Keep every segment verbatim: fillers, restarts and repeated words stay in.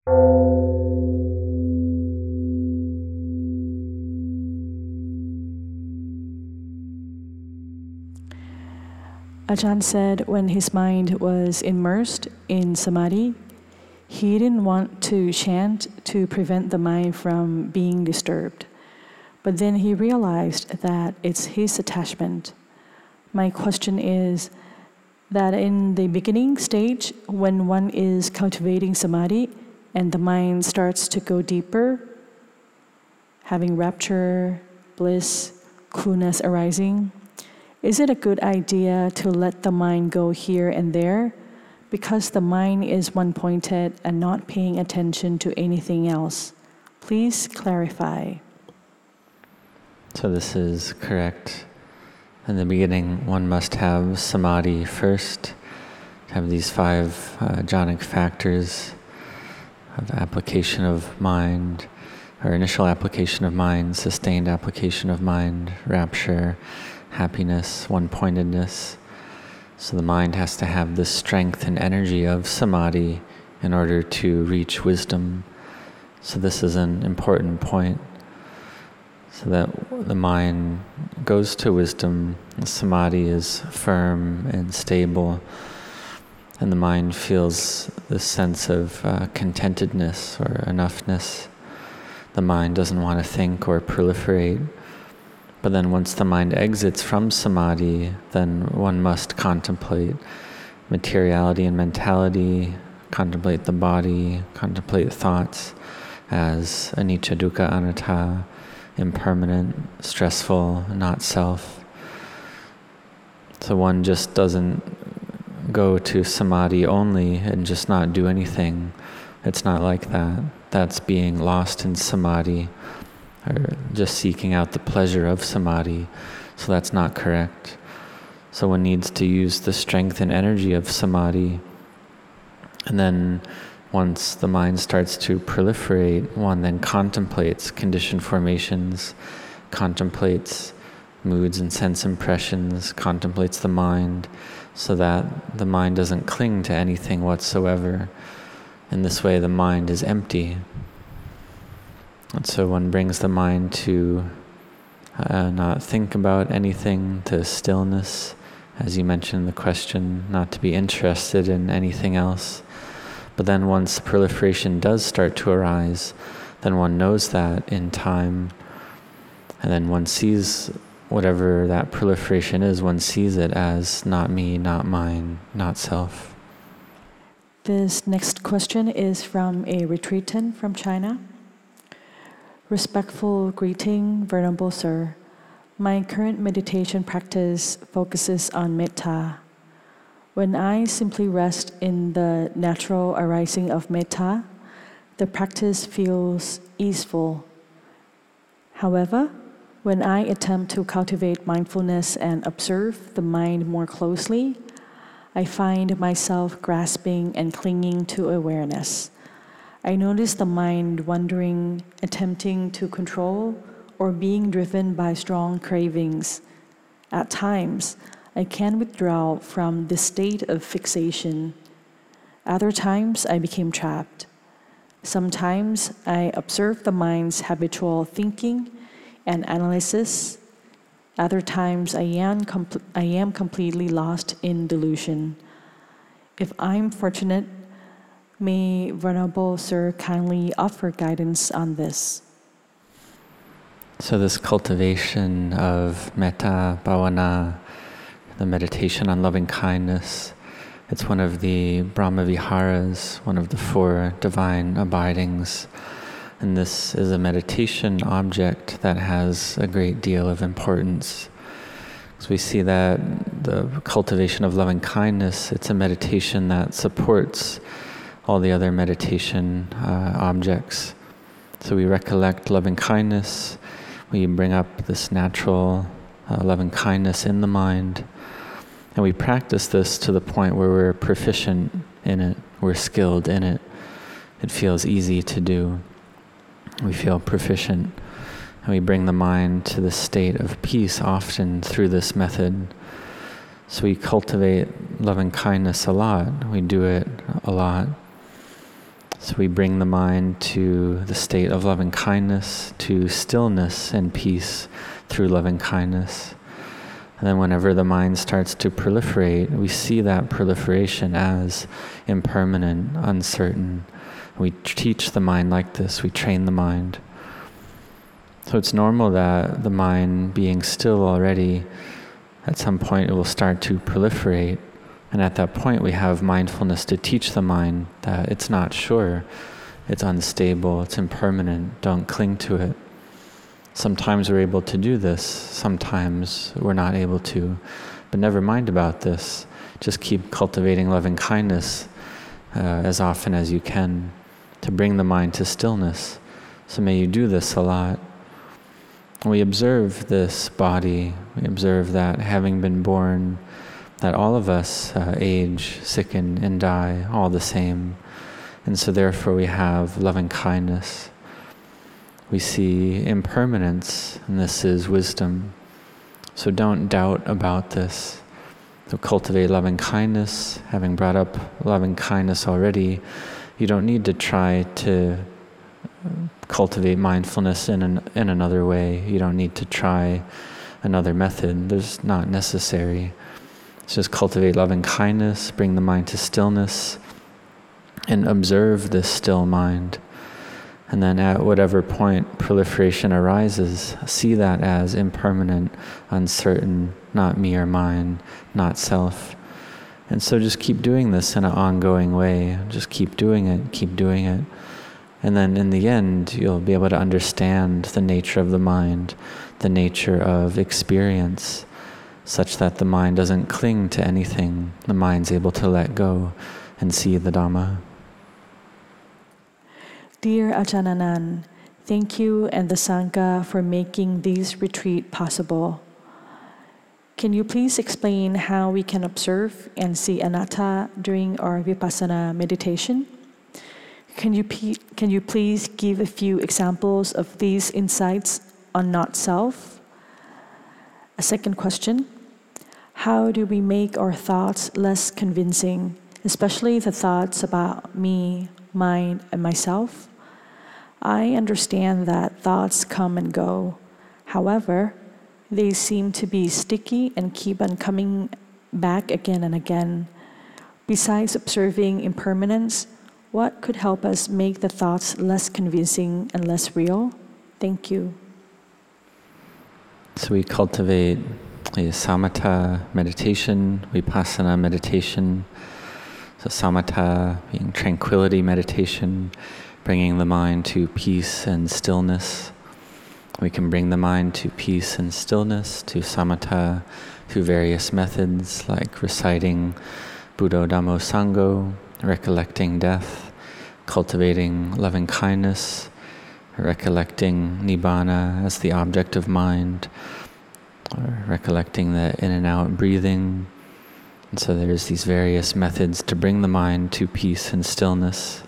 Ajahn said when his mind was immersed in samadhi, he didn't want to chant to prevent the mind from being disturbed. But then he realized that it's his attachment. My question is that in the beginning stage, when one is cultivating samadhi and the mind starts to go deeper, having rapture, bliss, coolness arising, is it a good idea to let the mind go here and there because the mind is one-pointed and not paying attention to anything else? Please clarify. So this is correct. In the beginning, one must have samadhi first, have these five uh, jhanic factors of application of mind, or initial application of mind, sustained application of mind, rapture, happiness, one-pointedness. So the mind has to have the strength and energy of samadhi in order to reach wisdom. So this is an important point. So that the mind goes to wisdom, the samadhi is firm and stable, and the mind feels this sense of uh, contentedness or enoughness. The mind doesn't want to think or proliferate. But then once the mind exits from samadhi, then one must contemplate materiality and mentality, contemplate the body, contemplate thoughts as anicca, dukkha, anatta, impermanent, stressful, not self. So one just doesn't go to samadhi only and just not do anything. It's not like that. That's being lost in samadhi, or just seeking out the pleasure of samadhi. So that's not correct. So one needs to use the strength and energy of samadhi. And then once the mind starts to proliferate, one then contemplates conditioned formations, contemplates moods and sense impressions, contemplates the mind, so that the mind doesn't cling to anything whatsoever. In this way, the mind is empty. And so one brings the mind to uh, not think about anything, to stillness, as you mentioned in the question, not to be interested in anything else. But then once proliferation does start to arise, then one knows that in time, and then one sees whatever that proliferation is, one sees it as not me, not mine, not self. This next question is from a retreatant from China. Respectful greeting, Venerable Sir. My current meditation practice focuses on metta. When I simply rest in the natural arising of metta, the practice feels easeful. However, when I attempt to cultivate mindfulness and observe the mind more closely, I find myself grasping and clinging to awareness. I notice the mind wandering, attempting to control, or being driven by strong cravings. At times, I can withdraw from this state of fixation. Other times, I became trapped. Sometimes, I observe the mind's habitual thinking and analysis. Other times, I am, com- I am completely lost in delusion. If I'm fortunate, may Venerable Sir kindly offer guidance on this. So this cultivation of metta, bhavana, the meditation on loving kindness, it's one of the Brahma Viharas, one of the four divine abidings. And this is a meditation object that has a great deal of importance. So we see that the cultivation of loving kindness, it's a meditation that supports all the other meditation uh, objects. So we recollect loving kindness, we bring up this natural uh, loving kindness in the mind, and we practice this to the point where we're proficient in it, we're skilled in it. It feels easy to do. We feel proficient, and we bring the mind to the state of peace often through this method. So we cultivate loving kindness a lot, we do it a lot. So we bring the mind to the state of loving kindness, to stillness and peace through loving kindness. And then whenever the mind starts to proliferate, we see that proliferation as impermanent, uncertain. We teach the mind like this, we train the mind. So it's normal that the mind being still already, at some point it will start to proliferate. And at that point we have mindfulness to teach the mind that it's not sure, it's unstable, it's impermanent, don't cling to it. Sometimes we're able to do this, sometimes we're not able to. But never mind about this. Just keep cultivating loving kindness uh, as often as you can to bring the mind to stillness. So may you do this a lot. We observe this body, we observe that having been born, that all of us uh, age, sicken, and die all the same. And so therefore we have loving kindness. We see impermanence, and this is wisdom. So don't doubt about this. So cultivate loving kindness. Having brought up loving kindness already, you don't need to try to cultivate mindfulness in an, in another way. You don't need to try another method. There's not necessary. It's just cultivate loving kindness, bring the mind to stillness, and observe this still mind. And then at whatever point proliferation arises, see that as impermanent, uncertain, not me or mine, not self. And so just keep doing this in an ongoing way. Just keep doing it, keep doing it. And then in the end, you'll be able to understand the nature of the mind, the nature of experience, such that the mind doesn't cling to anything. The mind's able to let go and see the Dhamma. Dear Ajahn Anan, thank you and the Sangha for making this retreat possible. Can you please explain how we can observe and see anatta during our vipassana meditation? Can you, pe- can you please give a few examples of these insights on not self? A second question, how do we make our thoughts less convincing, especially the thoughts about me, mine, and myself? I understand that thoughts come and go. However, they seem to be sticky and keep on coming back again and again. Besides observing impermanence, what could help us make the thoughts less convincing and less real? Thank you. So we cultivate a samatha meditation, vipassana meditation. So samatha being tranquility meditation, bringing the mind to peace and stillness. We can bring the mind to peace and stillness, to samatha, through various methods like reciting Buddho Dhammo Sangho, recollecting death, cultivating loving kindness, recollecting Nibbana as the object of mind, or recollecting the in and out breathing. And so there's these various methods to bring the mind to peace and stillness.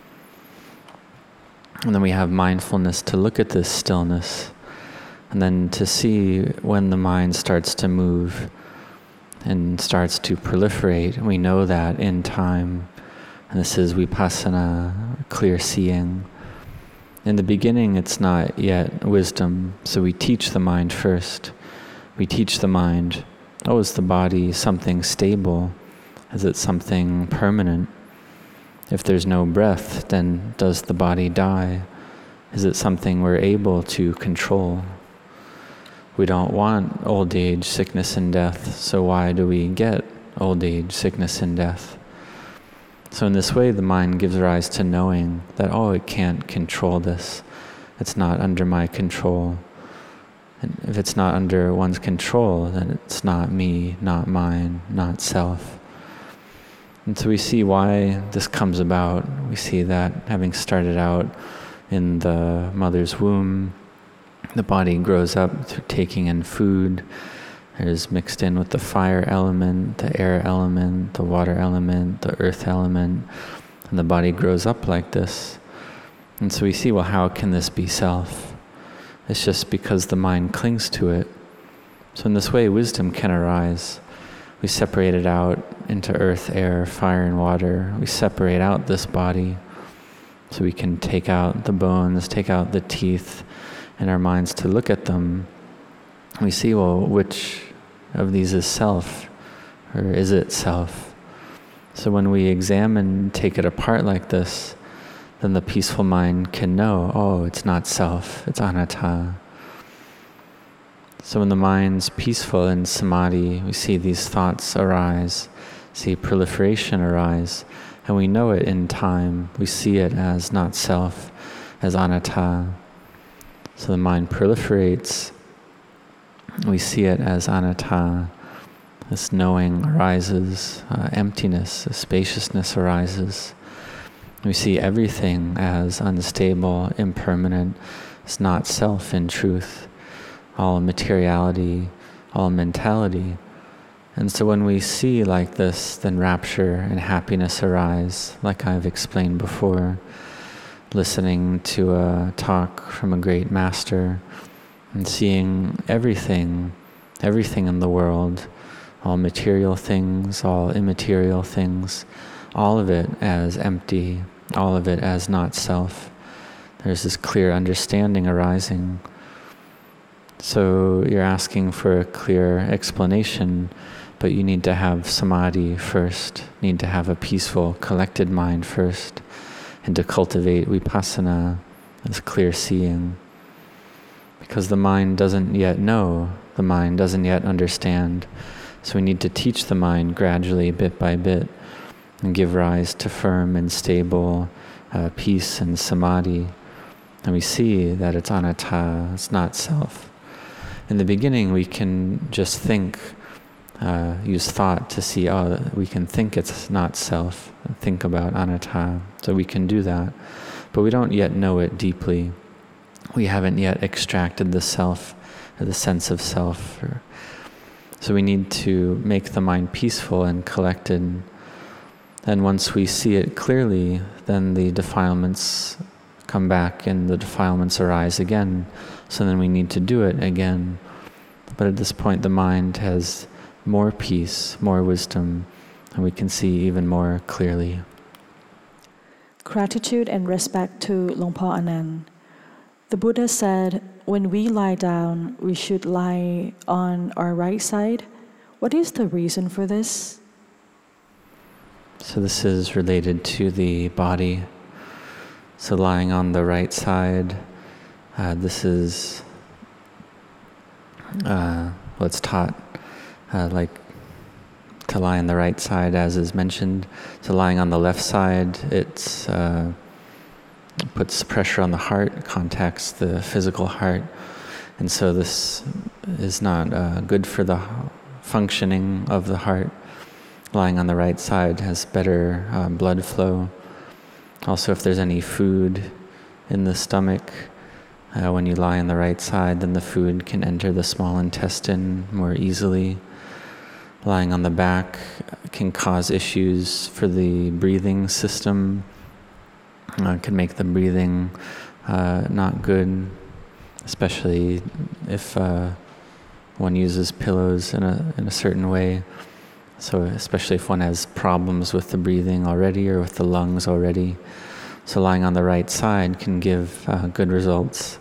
And then we have mindfulness to look at this stillness, and then to see when the mind starts to move and starts to proliferate. We know that in time, and this is vipassana, clear seeing. In the beginning, it's not yet wisdom, so we teach the mind first. We teach the mind, oh, is the body something stable? Is it something permanent? If there's no breath, then does the body die? Is it something we're able to control? We don't want old age, sickness, and death, so why do we get old age, sickness, and death? So in this way, the mind gives rise to knowing that, oh, it can't control this. It's not under my control. And if it's not under one's control, then it's not me, not mine, not self. And so we see why this comes about. We see that having started out in the mother's womb, the body grows up through taking in food. It is mixed in with the fire element, the air element, the water element, the earth element, and the body grows up like this. And so we see, well, how can this be self? It's just because the mind clings to it. So in this way, wisdom can arise. We separate it out into earth, air, fire, and water. We separate out this body. So we can take out the bones, take out the teeth in our minds to look at them. We see, well, which of these is self, or is it self? So when we examine, take it apart like this, then the peaceful mind can know, oh, it's not self, it's anatta. So when the mind's peaceful in samadhi, we see these thoughts arise, see proliferation arise, and we know it in time. We see it as not self, as anatta. So the mind proliferates, we see it as anatta. This knowing arises, uh, emptiness, spaciousness arises. We see everything as unstable, impermanent, as not self in truth, all materiality, all mentality. And so when we see like this, then rapture and happiness arise, like I've explained before, listening to a talk from a great master and seeing everything, everything in the world, all material things, all immaterial things, all of it as empty, all of it as not self. There's this clear understanding arising. So you're asking for a clear explanation, but you need to have samadhi first, need to have a peaceful, collected mind first, and to cultivate vipassana, this clear seeing. Because the mind doesn't yet know, the mind doesn't yet understand. So we need to teach the mind gradually, bit by bit, and give rise to firm and stable uh, peace and samadhi. And we see that it's anatta, it's not self. In the beginning, we can just think, uh, use thought to see, oh, we can think it's not self, think about anatta. So we can do that, but we don't yet know it deeply. We haven't yet extracted the self, or the sense of self. Or, so we need to make the mind peaceful and collected. And once we see it clearly, then the defilements come back and the defilements arise again. So then we need to do it again. But at this point, the mind has more peace, more wisdom, and we can see even more clearly. Gratitude and respect to Luang Por Anand. The Buddha said, when we lie down, we should lie on our right side. What is the reason for this? So this is related to the body. So lying on the right side, uh, this is uh, what's taught, uh, like to lie on the right side, as is mentioned. So lying on the left side, it's uh, puts pressure on the heart, contacts the physical heart, and so this is not uh, good for the functioning of the heart. Lying on the right side has better uh, blood flow. Also, if there's any food in the stomach, uh, when you lie on the right side, then the food can enter the small intestine more easily. Lying on the back can cause issues for the breathing system. Uh, can make the breathing uh, not good, especially if uh, one uses pillows in a in a certain way. So especially if one has problems with the breathing already or with the lungs already. So lying on the right side can give uh, good results.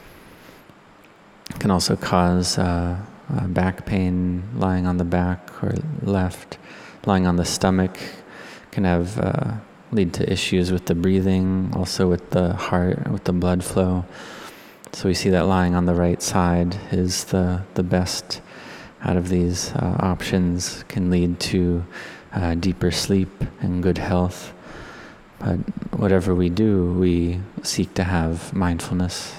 It can also cause uh, uh, back pain lying on the back or left. Lying on the stomach can have uh, lead to issues with the breathing, also with the heart, with the blood flow. So we see that lying on the right side is the, the best out of these uh, options, can lead to uh, deeper sleep and good health. But whatever we do, we seek to have mindfulness.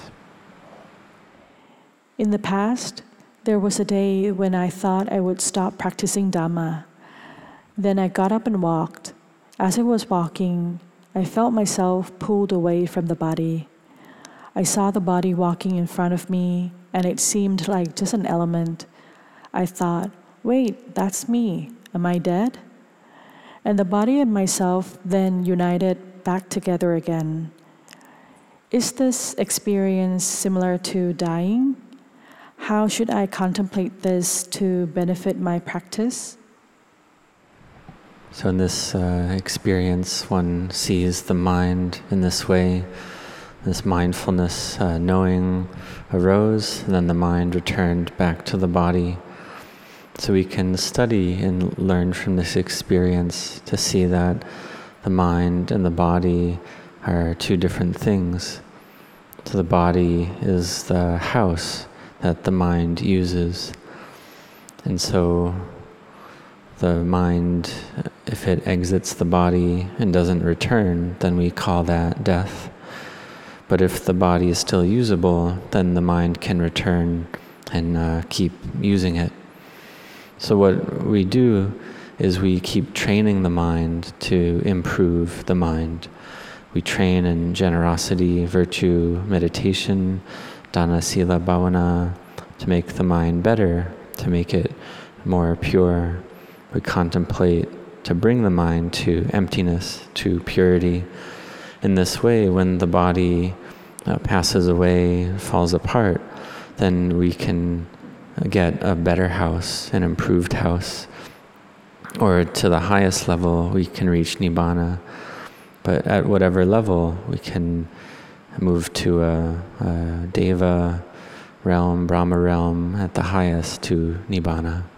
In the past, there was a day when I thought I would stop practicing Dhamma. Then I got up and walked. As I was walking, I felt myself pulled away from the body. I saw the body walking in front of me, and it seemed like just an element. I thought, wait, that's me. Am I dead? And the body and myself then united back together again. Is this experience similar to dying? How should I contemplate this to benefit my practice? So in this uh, experience, one sees the mind in this way. This mindfulness, uh, knowing arose, and then the mind returned back to the body. So we can study and learn from this experience to see that the mind and the body are two different things. So the body is the house that the mind uses. And so the mind, if it exits the body and doesn't return, then we call that death. But if the body is still usable, then the mind can return and uh, keep using it. So what we do is we keep training the mind to improve the mind. We train in generosity, virtue, meditation, dana, sila, bhavana, to make the mind better, to make it more pure. We contemplate to bring the mind to emptiness, to purity. In this way, when the body uh, passes away, falls apart, then we can get a better house, an improved house. Or to the highest level, we can reach Nibbana. But at whatever level, we can move to a, a Deva realm, Brahma realm, at the highest to Nibbana.